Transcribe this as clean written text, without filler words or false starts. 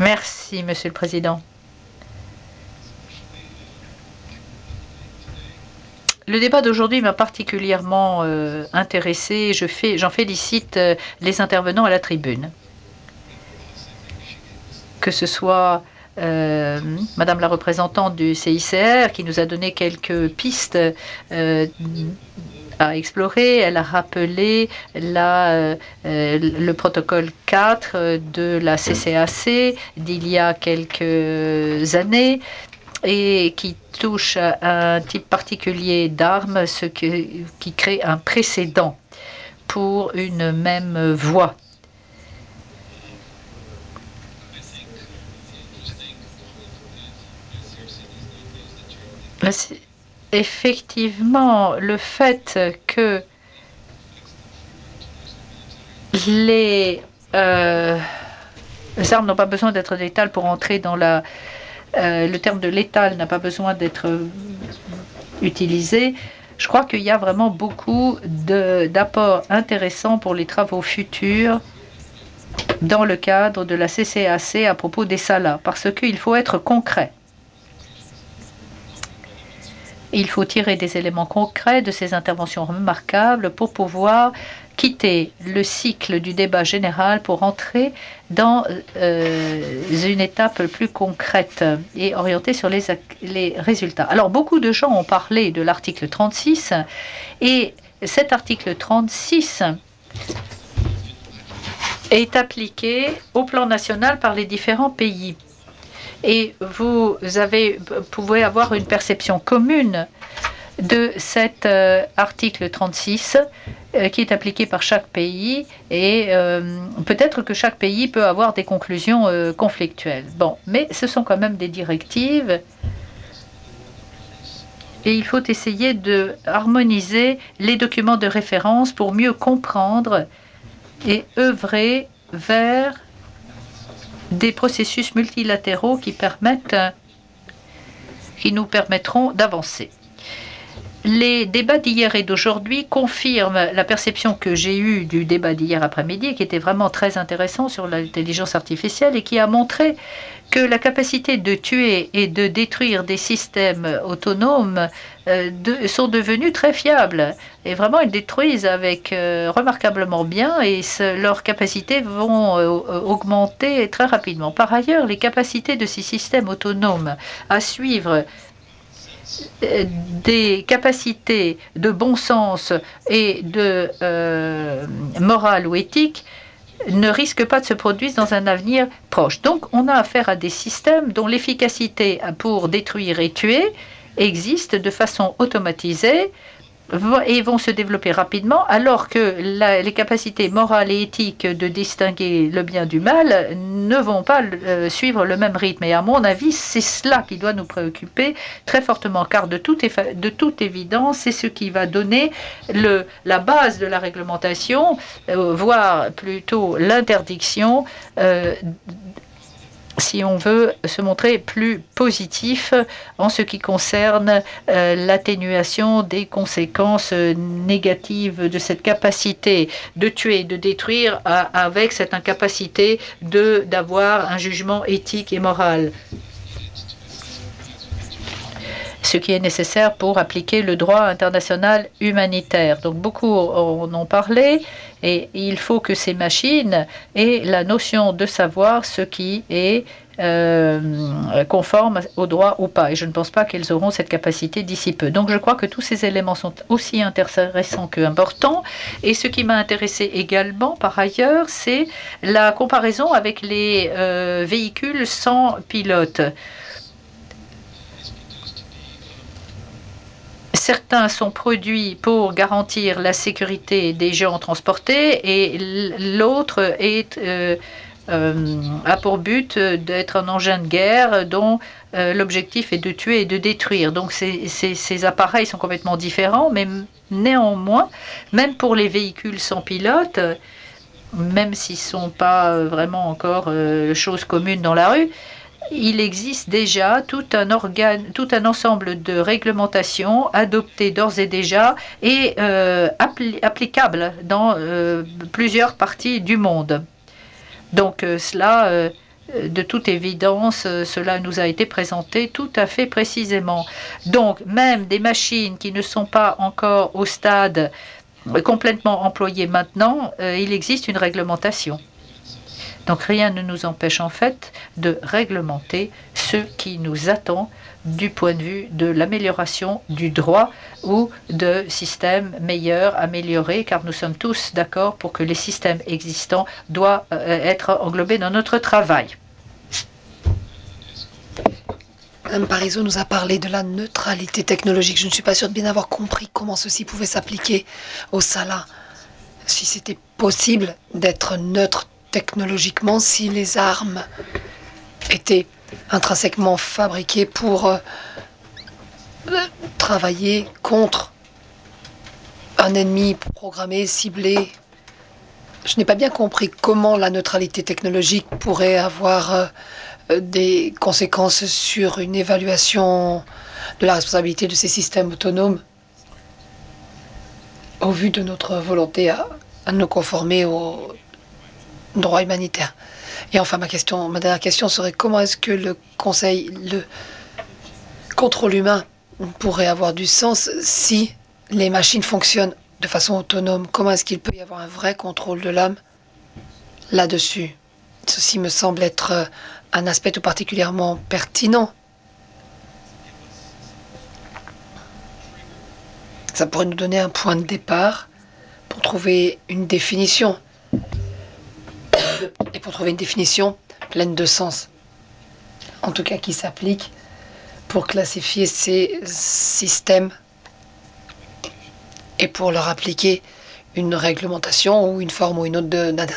Merci, Monsieur le Président. Le débat d'aujourd'hui m'a particulièrement intéressée. J'en félicite les intervenants à la tribune. Que ce soit Madame la représentante du CICR qui nous a donné quelques pistes à explorer. Elle a rappelé le protocole 4 de la CCAC d'il y a quelques années et qui touche à un type particulier d'armes, qui crée un précédent pour une même voie. Effectivement, le fait que les armes n'ont pas besoin d'être létales pour entrer dans le terme de létal n'a pas besoin d'être utilisé. Je crois qu'il y a vraiment beaucoup d'apports intéressants pour les travaux futurs dans le cadre de la CCAC à propos des salas, parce qu'il faut être concret. Il faut tirer des éléments concrets de ces interventions remarquables pour pouvoir quitter le cycle du débat général pour entrer dans une étape plus concrète et orientée sur les résultats. Alors, beaucoup de gens ont parlé de l'article 36 et cet article 36 est appliqué au plan national par les différents pays. Et vous pouvez avoir une perception commune de cet article 36 qui est appliqué par chaque pays et peut-être que chaque pays peut avoir des conclusions conflictuelles. Bon, mais ce sont quand même des directives et il faut essayer de harmoniser les documents de référence pour mieux comprendre et œuvrer vers des processus multilatéraux qui nous permettront d'avancer. Les débats d'hier et d'aujourd'hui confirment la perception que j'ai eue du débat d'hier après-midi, qui était vraiment très intéressant sur l'intelligence artificielle et qui a montré que la capacité de tuer et de détruire des systèmes autonomes sont devenus très fiables. Et vraiment, ils détruisent remarquablement bien et leurs capacités vont augmenter très rapidement. Par ailleurs, les capacités de ces systèmes autonomes à suivre des capacités de bon sens et de morale ou éthique ne risquent pas de se produire dans un avenir proche. Donc on a affaire à des systèmes dont l'efficacité pour détruire et tuer existe de façon automatisée et vont se développer rapidement, alors que les capacités morales et éthiques de distinguer le bien du mal ne vont pas suivre le même rythme. Et à mon avis, c'est cela qui doit nous préoccuper très fortement, car de toute évidence, c'est ce qui va donner la base de la réglementation, voire plutôt l'interdiction si on veut se montrer plus positif en ce qui concerne l'atténuation des conséquences négatives de cette capacité de tuer et de détruire avec cette incapacité d'avoir un jugement éthique et moral. Ce qui est nécessaire pour appliquer le droit international humanitaire. Donc beaucoup en ont parlé et il faut que ces machines aient la notion de savoir ce qui est conforme au droit ou pas. Et je ne pense pas qu'elles auront cette capacité d'ici peu. Donc je crois que tous ces éléments sont aussi intéressants qu'importants. Et ce qui m'a intéressé également par ailleurs, c'est la comparaison avec les véhicules sans pilote. Certains sont produits pour garantir la sécurité des gens transportés et l'autre a pour but d'être un engin de guerre dont l'objectif est de tuer et de détruire. Donc ces appareils sont complètement différents, mais néanmoins, même pour les véhicules sans pilote, même s'ils ne sont pas vraiment encore choses communes dans la rue, il existe déjà tout un ensemble de réglementations adoptées d'ores et déjà et applicables dans plusieurs parties du monde. Donc cela de toute évidence, cela nous a été présenté tout à fait précisément. Donc, même des machines qui ne sont pas encore au stade complètement employées maintenant, il existe une réglementation. Donc rien ne nous empêche en fait de réglementer ce qui nous attend du point de vue de l'amélioration du droit ou de systèmes meilleurs, améliorés, car nous sommes tous d'accord pour que les systèmes existants doivent être englobés dans notre travail. Mme Parizeau nous a parlé de la neutralité technologique. Je ne suis pas sûre de bien avoir compris comment ceci pouvait s'appliquer au Salah. Si c'était possible d'être neutre technologiquement, si les armes étaient intrinsèquement fabriquées pour travailler contre un ennemi programmé, ciblé. Je n'ai pas bien compris comment la neutralité technologique pourrait avoir des conséquences sur une évaluation de la responsabilité de ces systèmes autonomes au vu de notre volonté à nous conformer au droit humanitaire. Et enfin, ma dernière question serait comment est-ce que le contrôle humain pourrait avoir du sens si les machines fonctionnent de façon autonome? Comment est-ce qu'il peut y avoir un vrai contrôle de l'homme là-dessus? Ceci me semble être un aspect tout particulièrement pertinent. Ça pourrait nous donner un point de départ pour trouver une définition. Et pour trouver une définition pleine de sens. En tout cas qui s'applique pour classifier ces systèmes et pour leur appliquer une réglementation ou une forme ou une autre